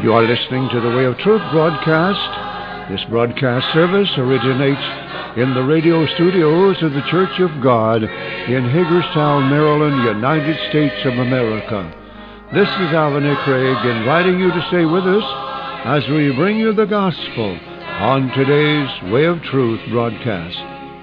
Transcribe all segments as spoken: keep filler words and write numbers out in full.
You are listening to the Way of Truth broadcast. This broadcast service originates in the radio studios of the Church of God in Hagerstown, Maryland, United States of America. This is Alvin A. Craig inviting you to stay with us as we bring you the gospel on today's Way of Truth broadcast.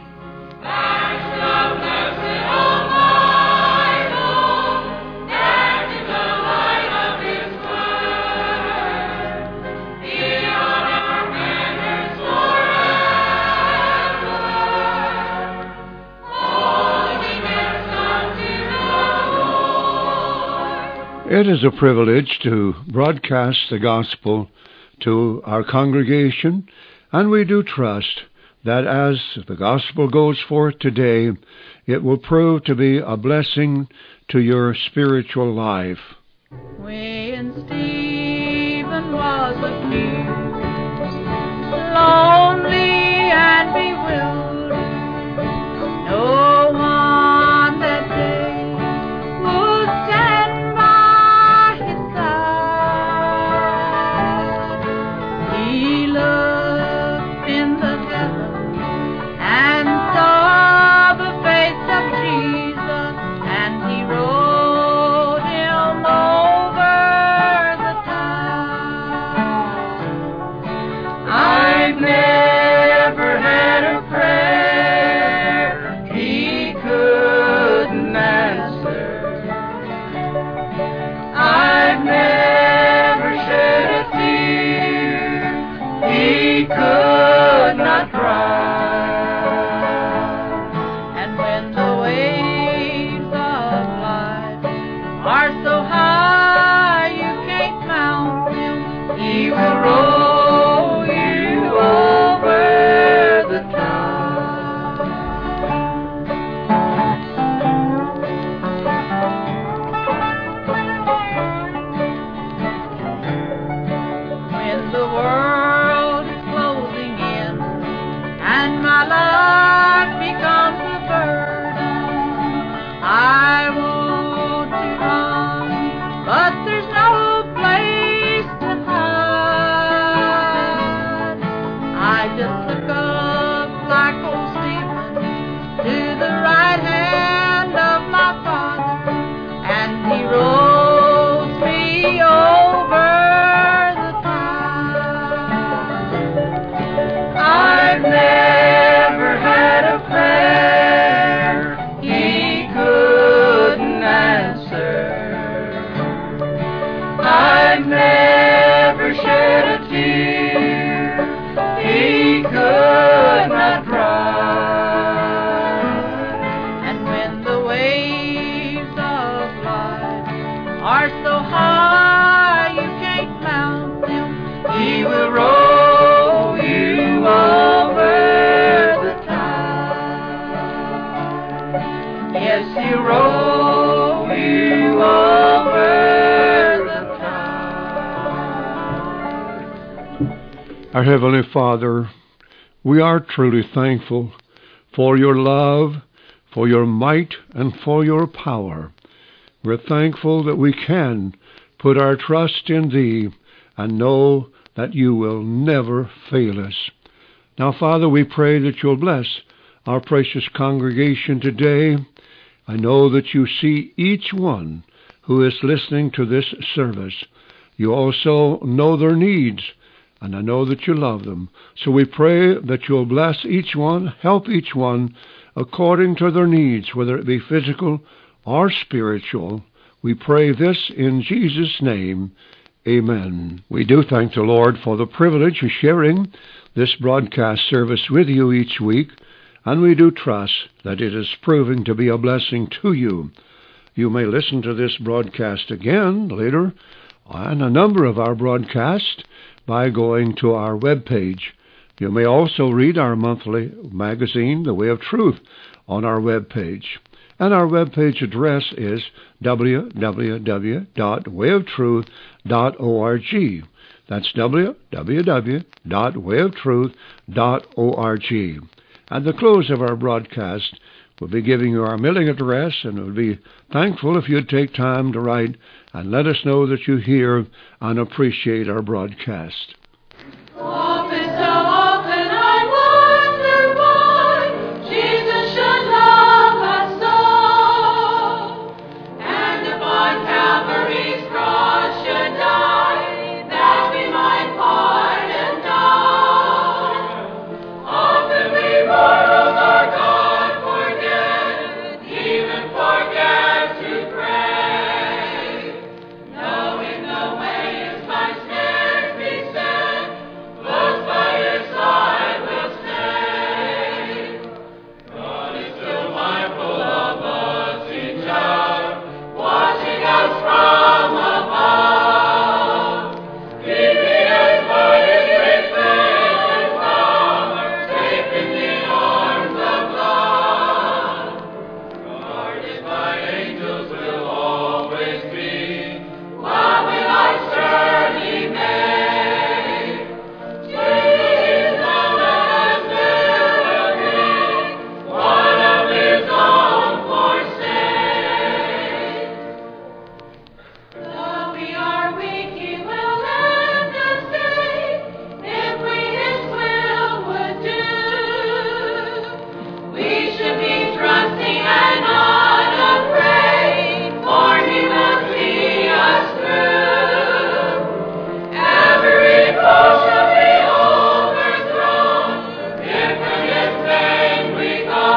It is a privilege to broadcast the gospel to our congregation, and we do trust that as the gospel goes forth today, it will prove to be a blessing to your spiritual life. When Stephen was accused, lonely and bewildered, no one that day would stand by his side. He looked in the heavens and saw the face of Jesus, and he wrote him over the tide. I've never had a prayer he couldn't answer. I've never shed a tear he could not dry. And when the waves of life are so high you can't mount them, he will roll you over the tide. When the world is closing in and my life becomes a burden, I want to run, but there's no place to hide. I just look up like old Stephen to the right hand of my Father, and he rolls me over the tide. I've never had a prayer he couldn't answer. I've never shed a tear he could not dry. And when the waves of life are so high you can't mount them, he will roll you over the tide. Yes, he'll roll you over the tide. Our Heavenly Father, we are truly thankful for your love, for your might, and for your power. We're thankful that we can put our trust in thee and know that you will never fail us. Now, Father, we pray that you'll bless our precious congregation today. I know that you see each one who is listening to this service. You also know their needs, and I know that you love them. So we pray that you'll bless each one, help each one according to their needs, whether it be physical or spiritual. We pray this in Jesus' name. Amen. We do thank the Lord for the privilege of sharing this broadcast service with you each week, and we do trust that it is proving to be a blessing to you. You may listen to this broadcast again later and a number of our broadcasts by going to our webpage. You may also read our monthly magazine, The Way of Truth, on our webpage. And our webpage address is w w w dot way of truth dot org. That's w w w dot way of truth dot org. At the close of our broadcast, We'll be giving you our mailing address, and we'll be thankful if you'd take time to write and let us know that you hear and appreciate our broadcast. Often, so often I wonder why Jesus should love us so, and upon Calvary's cross should die, that we might pardon die. Often we mortals our God forget, even forget to pray, knowing the way is by snares beset, close by His side will stay. God is still mindful of us each hour, watching us from above, keeping us by His great faith and power, safe in the arms of love. Guarded by angels will always be, while we life's journey make. Jesus known as will be, one of His own forsake. Though we are weak, He will lend us aid, if we His will would do. We should be trusting and not afraid, for He will see us through. Every foe shall be overthrown, if from His name we go.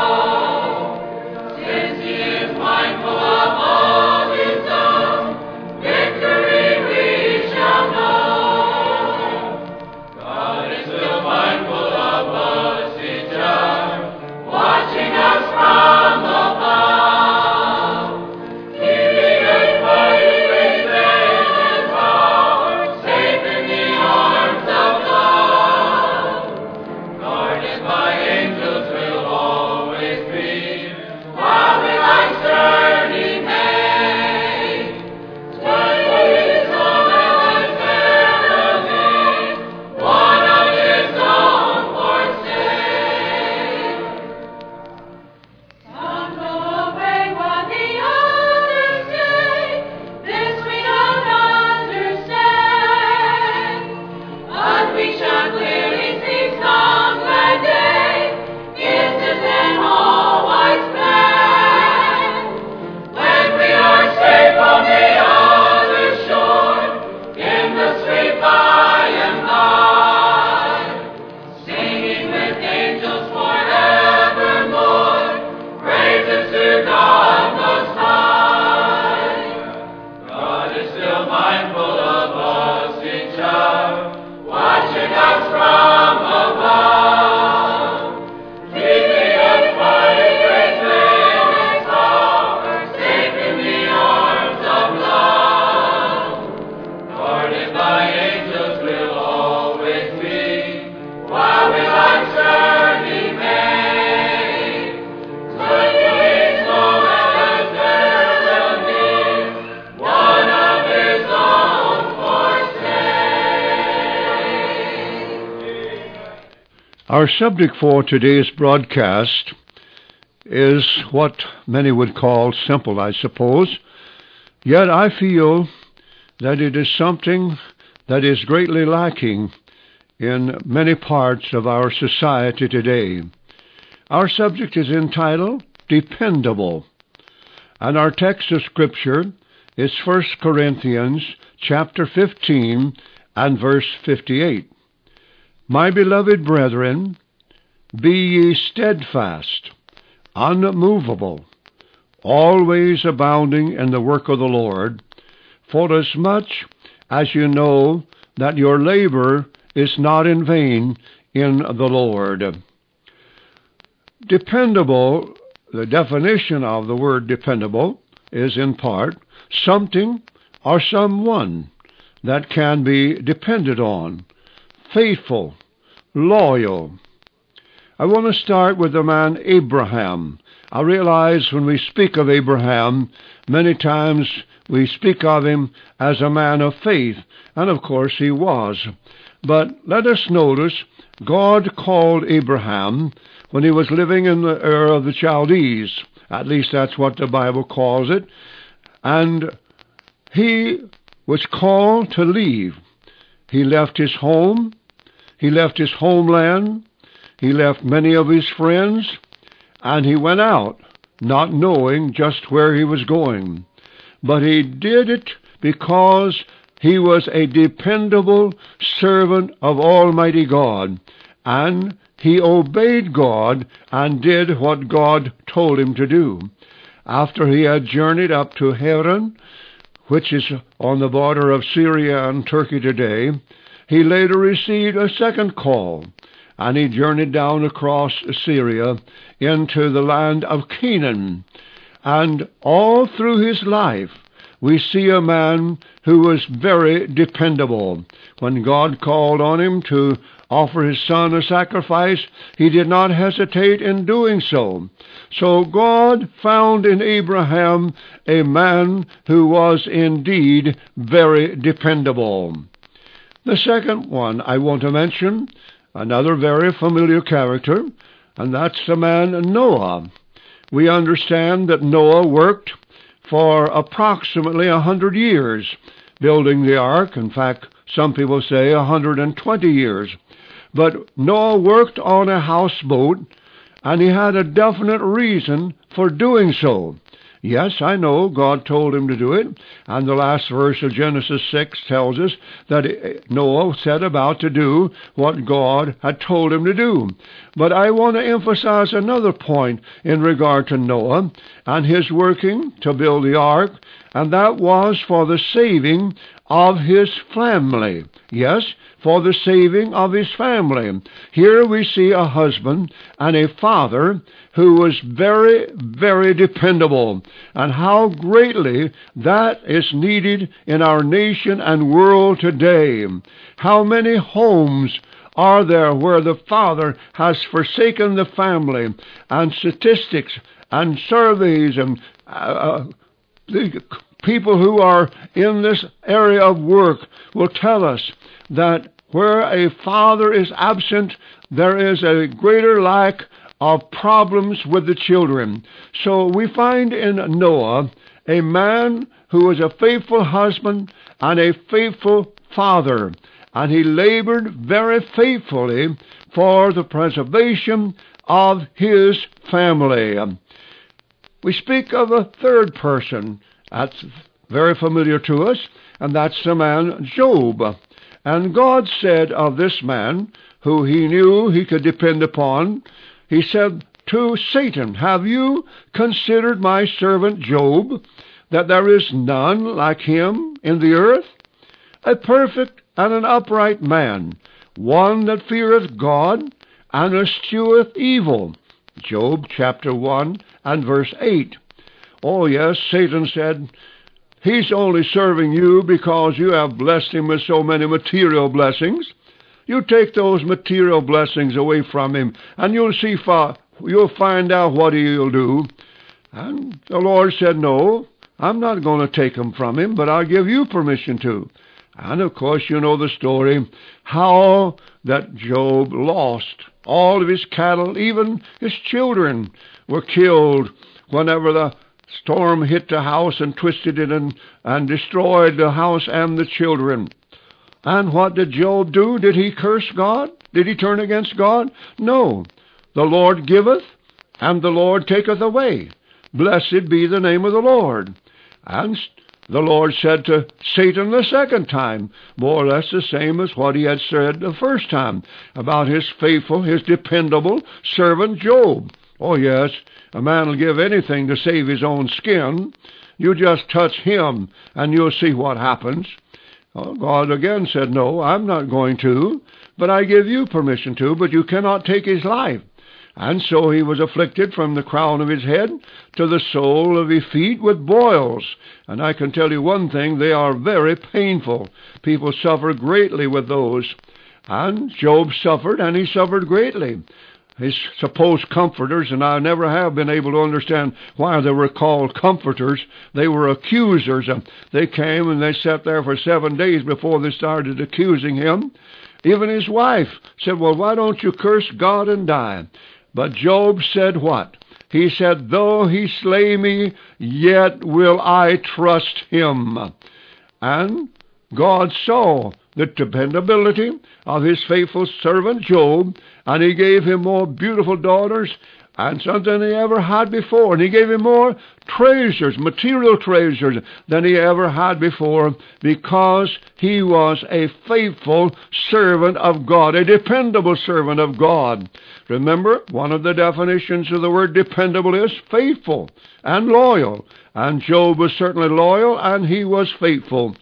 Since He is mindful of all His own, victory we shall know. God is still mindful of us each hour, watching us from above, keeping us by His great faith and power, safe in the arms of love. Guarded by angels will always be, while we life's journey make. Twice long as verily, one of His own forsake. Some go away while the others stay. This we don't understand, but we shall clearly see some glad day, distant and all-wise plan, when we are safe on the other shore, in the sweet by and by, singing with angels forevermore, praises to God Most High. God is still mindful of us each hour, watching us from above, keeping us by His great faith and power, safe in the arms of love. Guarded by angels will always be, while we life's journey make. Twice long as there will be, one of His own forsake. Our subject for today's broadcast is what many would call simple, I suppose. Yet I feel that it is something that is greatly lacking in many parts of our society today. Our subject is entitled Dependable, and our text of Scripture is First Corinthians chapter fifteen and verse fifty-eight. My beloved brethren, be ye steadfast, unmovable, always abounding in the work of the Lord, forasmuch as you know that your labor is not in vain in the Lord. Dependable, the definition of the word dependable is in part something or someone that can be depended on, faithful, loyal. I want to start with the man Abraham. I realize when we speak of Abraham, many times we speak of him as a man of faith, and of course he was. But let us notice, God called Abraham when he was living in the Ur of the Chaldees. At least that's what the Bible calls it. And he was called to leave. He left his home. He left his homeland. He left many of his friends. And he went out, not knowing just where he was going. But he did it because he was a dependable servant of Almighty God. And he obeyed God and did what God told him to do. After he had journeyed up to Haran, which is on the border of Syria and Turkey today, he later received a second call, and he journeyed down across Syria into the land of Canaan. And all through his life, we see a man who was very dependable. When God called on him to offer his son a sacrifice, he did not hesitate in doing so. So God found in Abraham a man who was indeed very dependable. The second one I want to mention, another very familiar character, and that's the man Noah. We understand that Noah worked for approximately a hundred years building the ark. In fact, some people say a hundred and twenty years. But Noah worked on a houseboat, and he had a definite reason for doing so. Yes, I know God told him to do it, and the last verse of Genesis six tells us that Noah set about to do what God had told him to do. But I want to emphasize another point in regard to Noah and his working to build the ark, and that was for the saving of his family. Yes, for the saving of his family. Here we see a husband and a father who was very, very dependable, and how greatly that is needed in our nation and world today. How many homes are there where the father has forsaken the family, and statistics and surveys and uh, the people who are in this area of work will tell us that where a father is absent, there is a greater lack of problems with the children. So we find in Noah a man who was a faithful husband and a faithful father, and he labored very faithfully for the preservation of his family. We speak of a third person that's very familiar to us, and that's the man Job. And God said of this man, who he knew he could depend upon, he said to Satan, "Have you considered my servant Job, that there is none like him in the earth? A perfect and an upright man, one that feareth God and escheweth evil." Job chapter one and verse eight. Oh yes, Satan said, he's only serving you because you have blessed him with so many material blessings. You take those material blessings away from him, and you'll see, fa- you'll find out what he'll do. And the Lord said, no, I'm not going to take them from him, but I'll give you permission to. And of course, you know the story, how that Job lost all of his cattle, even his children were killed whenever the storm hit the house and twisted it and, and destroyed the house and the children. And what did Job do? Did he curse God? Did he turn against God? No. The Lord giveth, and the Lord taketh away. Blessed be the name of the Lord. And the Lord said to Satan the second time, more or less the same as what he had said the first time, about his faithful, his dependable servant Job. Oh yes, a man will give anything to save his own skin. You just touch him, and you'll see what happens. Well, God again said, no, I'm not going to, but I give you permission to, but you cannot take his life. And so he was afflicted from the crown of his head to the sole of his feet with boils. And I can tell you one thing, they are very painful. People suffer greatly with those. And Job suffered, and he suffered greatly. His supposed comforters, and I never have been able to understand why they were called comforters. They were accusers. They came and they sat there for seven days before they started accusing him. Even his wife said, well, why don't you curse God and die? But Job said what? He said, though he slay me, yet will I trust him. And God saw the dependability of his faithful servant Job, and he gave him more beautiful daughters and something he ever had before. And he gave him more treasures, material treasures, than he ever had before, because he was a faithful servant of God, a dependable servant of God. Remember, one of the definitions of the word dependable is faithful and loyal. And Job was certainly loyal, and he was faithful.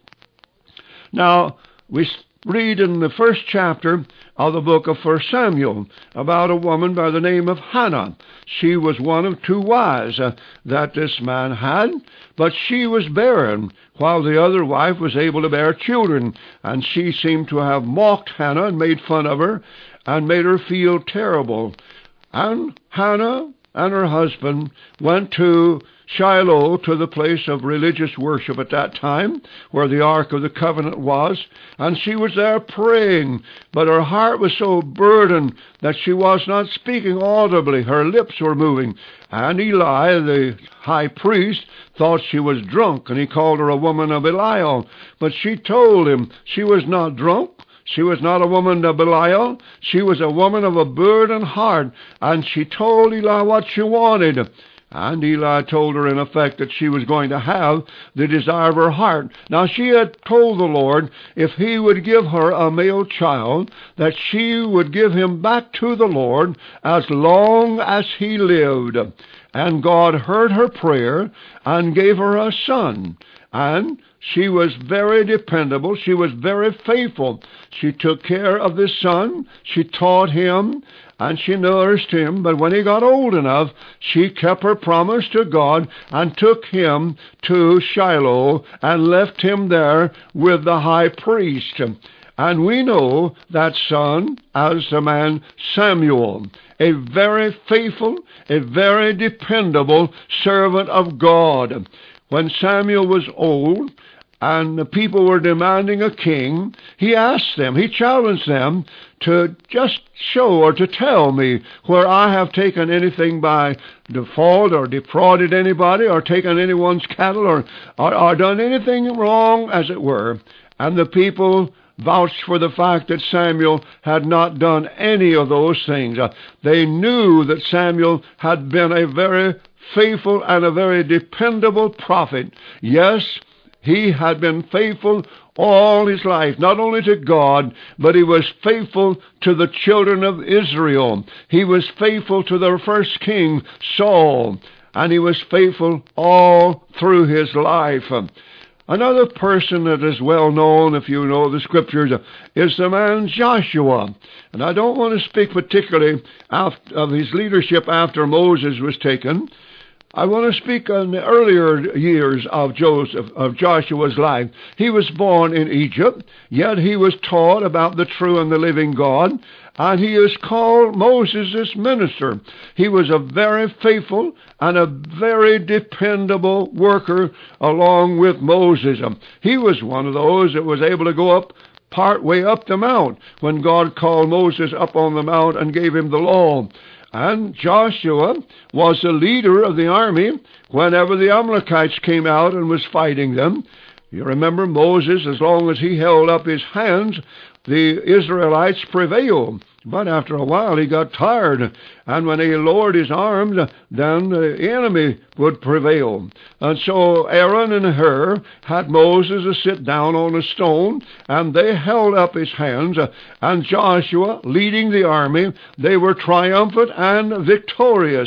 Now, we read in the first chapter of the book of First Samuel about a woman by the name of Hannah. She was one of two wives uh, that this man had, but she was barren, while the other wife was able to bear children. And she seemed to have mocked Hannah and made fun of her and made her feel terrible. And Hannah and her husband went to Shiloh, to the place of religious worship at that time, where the Ark of the Covenant was, and she was there praying, but her heart was so burdened that she was not speaking audibly. Her lips were moving. And Eli, the high priest, thought she was drunk, and he called her a woman of Belial. But she told him she was not drunk. She was not a woman of Belial. She was a woman of a burdened heart, and she told Eli what she wanted. And Eli told her, in effect, that she was going to have the desire of her heart. Now, she had told the Lord if he would give her a male child, that she would give him back to the Lord as long as he lived. And God heard her prayer and gave her a son. And she was very dependable. She was very faithful. She took care of this son. She taught him, and she nourished him. But when he got old enough, she kept her promise to God and took him to Shiloh and left him there with the high priest. And we know that son as the man Samuel, a very faithful, a very dependable servant of God. When Samuel was old and the people were demanding a king, he asked them, he challenged them to just show or to tell me where I have taken anything by default or defrauded anybody or taken anyone's cattle or, or, or done anything wrong, as it were. And the people vouched for the fact that Samuel had not done any of those things. Uh, they knew that Samuel had been a very faithful and a very dependable prophet. Yes, he had been faithful all his life, not only to God, but he was faithful to the children of Israel. He was faithful to their first king, Saul, and he was faithful all through his life. Another person that is well known, if you know the Scriptures, is the man Joshua. And I don't want to speak particularly of his leadership after Moses was taken. I want to speak on the earlier years of Joseph, of Joshua's life. He was born in Egypt, yet he was taught about the true and the living God, and he is called Moses' minister. He was a very faithful and a very dependable worker along with Moses. He was one of those that was able to go up part way up the mount when God called Moses up on the mount and gave him the law. And Joshua was the leader of the army whenever the Amalekites came out and was fighting them. You remember Moses, as long as he held up his hands, the Israelites prevailed. But after a while he got tired, and when he lowered his arms, then the enemy would prevail. And so Aaron and Hur had Moses sit down on a stone, and they held up his hands, and Joshua, leading the army, they were triumphant and victorious.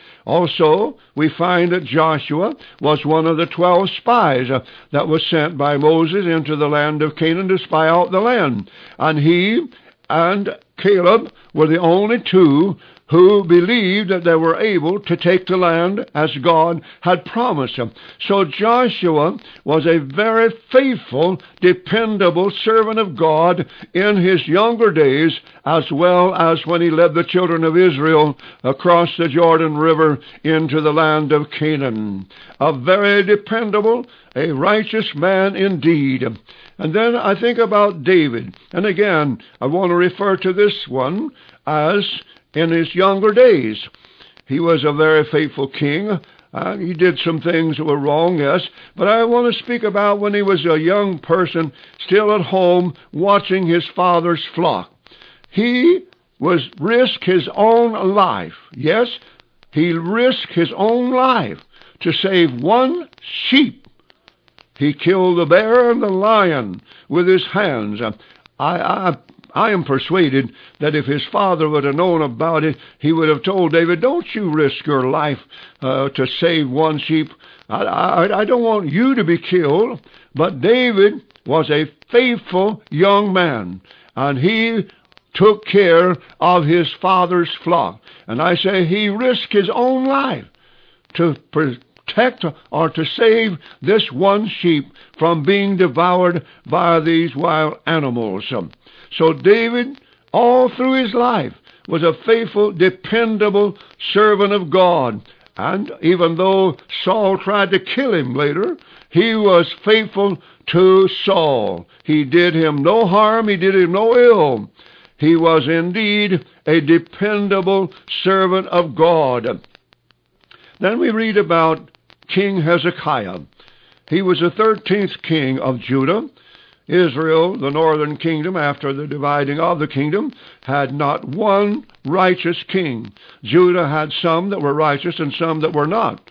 Also, we find that Joshua was one of the twelve spies uh, that was sent by Moses into the land of Canaan to spy out the land. And he and Caleb were the only two who believed that they were able to take the land as God had promised them. So Joshua was a very faithful, dependable servant of God in his younger days, as well as when he led the children of Israel across the Jordan River into the land of Canaan. A very dependable, a righteous man indeed. And then I think about David. And again, I want to refer to this one as in his younger days. He was a very faithful king. Uh, he did some things that were wrong, yes. But I want to speak about when he was a young person, still at home, watching his father's flock. He was risked his own life. Yes, he risked his own life to save one sheep. He killed the bear and the lion with his hands. I, I, I am persuaded that if his father would have known about it, he would have told David, don't you risk your life uh, to save one sheep. I, I, I don't want you to be killed. But David was a faithful young man, and he took care of his father's flock. And I say he risked his own life to protect or to save this one sheep from being devoured by these wild animals. So David, all through his life, was a faithful, dependable servant of God. And even though Saul tried to kill him later, he was faithful to Saul. He did him no harm, he did him no ill. He was indeed a dependable servant of God. Then we read about King Hezekiah. He was the thirteenth king of Judah. Israel, the northern kingdom, after the dividing of the kingdom, had not one righteous king. Judah had some that were righteous and some that were not.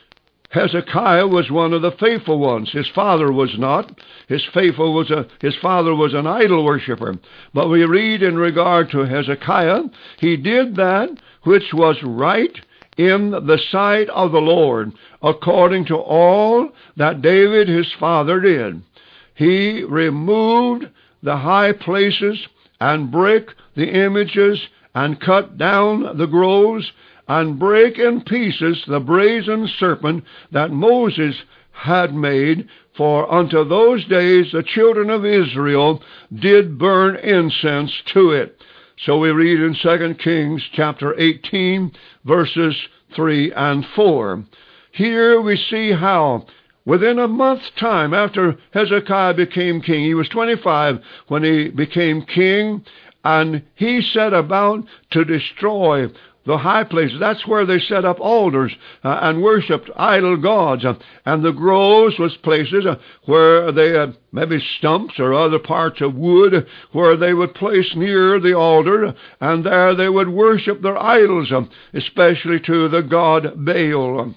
Hezekiah was one of the faithful ones. His father was not. His faithful was a, his father was an idol worshiper. But we read in regard to Hezekiah, he did that which was right in the sight of the Lord, according to all that David his father did. He removed the high places and brake the images and cut down the groves and brake in pieces the brazen serpent that Moses had made, for unto those days the children of Israel did burn incense to it. So we read in Second Kings chapter eighteen, verses three and four. Here we see how within a month's time after Hezekiah became king, he was twenty-five when he became king, and he set about to destroy the high places. That's where they set up altars uh, and worshipped idol gods. Uh, and the groves was places uh, where they had maybe stumps or other parts of wood where they would place near the altar, and there they would worship their idols, uh, especially to the god Baal.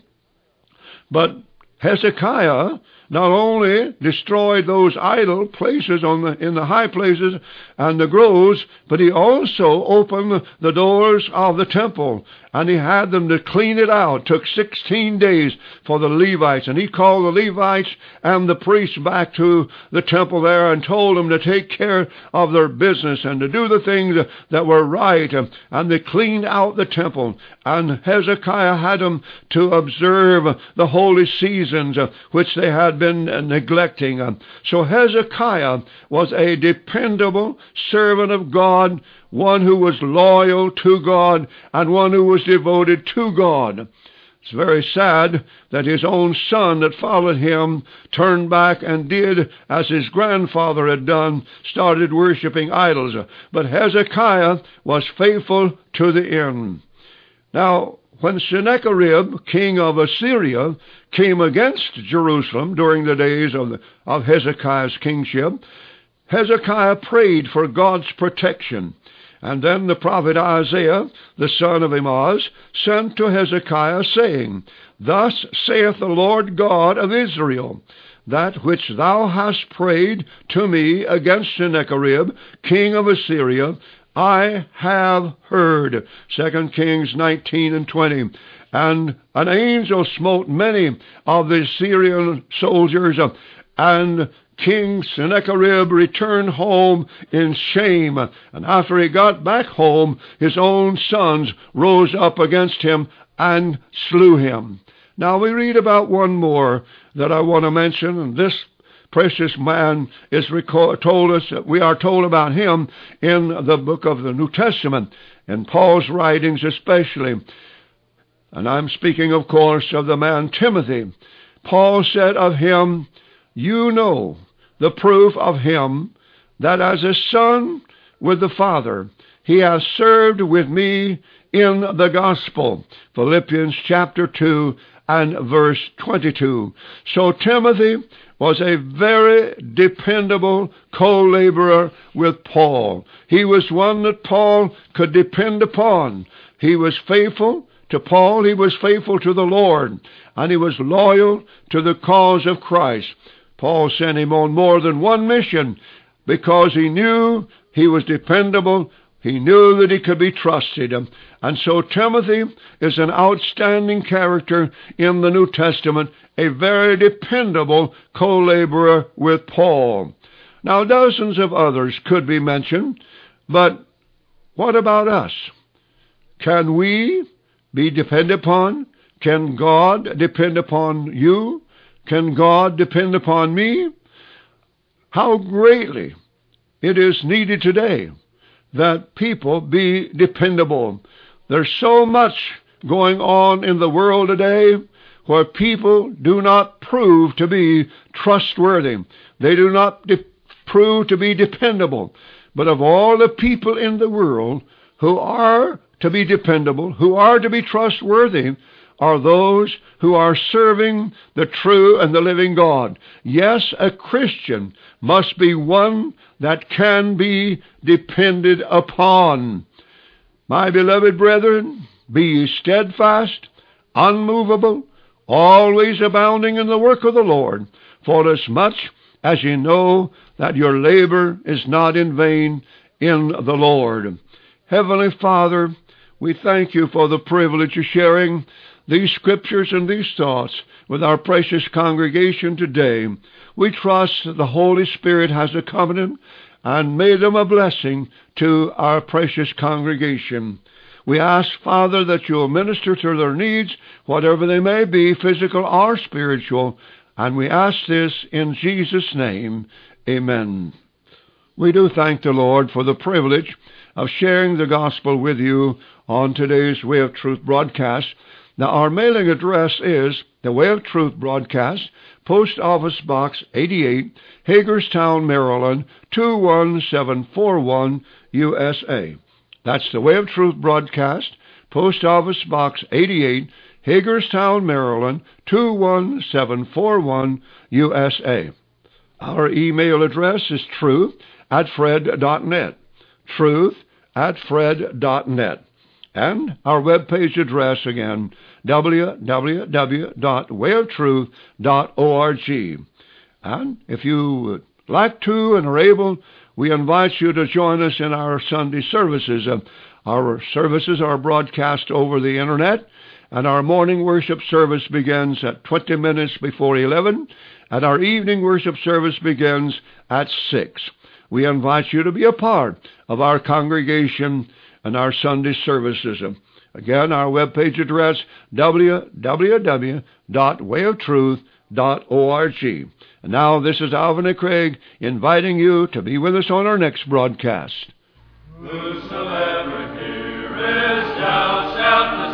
But Hezekiah not only destroyed those idol places on the, in the high places and the groves, but he also opened the doors of the temple, and he had them to clean it out. It took sixteen days for the Levites, and he called the Levites and the priests back to the temple there and told them to take care of their business and to do the things that were right, and they cleaned out the temple. And Hezekiah had them to observe the holy seasons, which they had been neglecting. So Hezekiah was a dependable servant of God, one who was loyal to God and one who was devoted to God. It's very sad that his own son that followed him turned back and did as his grandfather had done, started worshiping idols. But Hezekiah was faithful to the end. Now, when Sennacherib, king of Assyria, came against Jerusalem during the days of, the, of Hezekiah's kingship, Hezekiah prayed for God's protection. And then the prophet Isaiah, the son of Amoz, sent to Hezekiah, saying, Thus saith the Lord God of Israel, that which thou hast prayed to me against Sennacherib, king of Assyria, I have heard. Second Kings nineteen and twenty. And an angel smote many of the Syrian soldiers, and King Sennacherib returned home in shame. And after he got back home, his own sons rose up against him and slew him. Now we read about one more that I want to mention, and this precious man is record, told us, we are told about him in the book of the New Testament, in Paul's writings especially. And I'm speaking, of course, of the man Timothy. Paul said of him, "You know the proof of him, that as a son with the Father, he has served with me in the gospel." Philippians chapter two and verse twenty-two. So Timothy was a very dependable co-laborer with Paul. He was one that Paul could depend upon. He was faithful to Paul, he was faithful to the Lord, and he was loyal to the cause of Christ. Paul sent him on more than one mission because he knew he was dependable. He knew that he could be trusted. And so Timothy is an outstanding character in the New Testament, a very dependable co-laborer with Paul. Now, dozens of others could be mentioned, but what about us? Can we be depended upon? Can God depend upon you? Can God depend upon me? How greatly it is needed today that people be dependable. There's so much going on in the world today where people do not prove to be trustworthy. They do not de- prove to be dependable. But of all the people in the world who are to be dependable, who are to be trustworthy, are those who are serving the true and the living God. Yes, a Christian must be one that can be depended upon. My beloved brethren, be ye steadfast, unmovable, always abounding in the work of the Lord, forasmuch as ye know that your labor is not in vain in the Lord. Heavenly Father, we thank you for the privilege of sharing these scriptures and these thoughts with our precious congregation today. We trust that the Holy Spirit has accompanied and made them a blessing to our precious congregation. We ask, Father, that you'll minister to their needs, whatever they may be, physical or spiritual, and we ask this in Jesus' name. Amen. We do thank the Lord for the privilege of sharing the gospel with you on today's Way of Truth broadcast. Now, our mailing address is the Way of Truth broadcast, Post Office Box eighty-eight, Hagerstown, Maryland, two one seven four one, U S A. That's the Way of Truth broadcast, Post Office Box eighty-eight, Hagerstown, Maryland, two one seven four one, U S A. Our email address is truth at fred dot net, truth at fred dot net. And our webpage address again, w w w dot way of truth dot org. And if you would like to and are able, we invite you to join us in our Sunday services. Uh, our services are broadcast over the internet, and our morning worship service begins at twenty minutes before eleven, and our evening worship service begins at six. We invite you to be a part of our congregation and our Sunday services. Again, our webpage address, w w w dot way of truth dot org. And now, this is Alvin and Craig inviting you to be with us on our next broadcast. Whosoever heareth shall shout